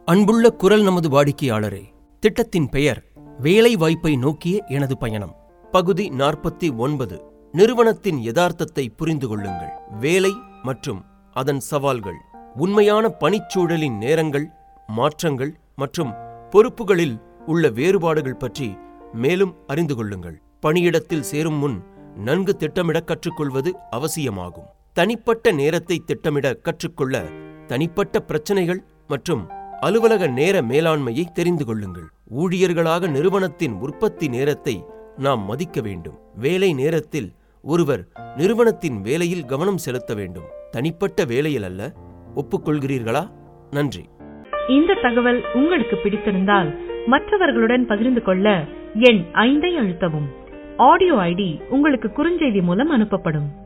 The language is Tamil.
அன்புள்ள குரல் நமது வாடிக்கையாளரே, திட்டத்தின் பெயர் வேலை வாய்ப்பை நோக்கிய எனது பயணம். பகுதி 49. நிறுவனத்தின் யதார்த்தத்தை புரிந்து கொள்ளுங்கள். வேலை மற்றும் அதன் சவால்கள். உண்மையான பணிச்சூழலின் நேரங்கள், மாற்றங்கள் மற்றும் பொறுப்புகளில் உள்ள வேறுபாடுகள் பற்றி மேலும் அறிந்து கொள்ளுங்கள். பணியிடத்தில் சேரும் முன் நன்கு திட்டமிட கற்றுக்கொள்வது அவசியமாகும். தனிப்பட்ட நேரத்தை திட்டமிட கற்றுக்கொள்ள தனிப்பட்ட பிரச்சனைகள் மற்றும் அலுவலக நேர மேலாண்மையை தெரிந்து கொள்ளுங்கள். ஊழியர்களாக நிறுவனத்தின் உற்பத்தி நேரத்தை நாம் மதிக்க வேண்டும். வேலை நேரத்தில் ஒருவர் நிறுவனத்தின் வேலையில் கவனம் செலுத்த வேண்டும், தனிப்பட்ட வேலையில் அல்ல. ஒப்புக்கொள்கிறீர்களா? நன்றி. இந்த தகவல் உங்களுக்கு பிடித்திருந்தால் மற்றவர்களுடன் பகிர்ந்து கொள்ள எண் 5 அழுத்தவும். ஆடியோ ஐடி உங்களுக்கு குறுஞ்செய்தி மூலம் அனுப்பப்படும்.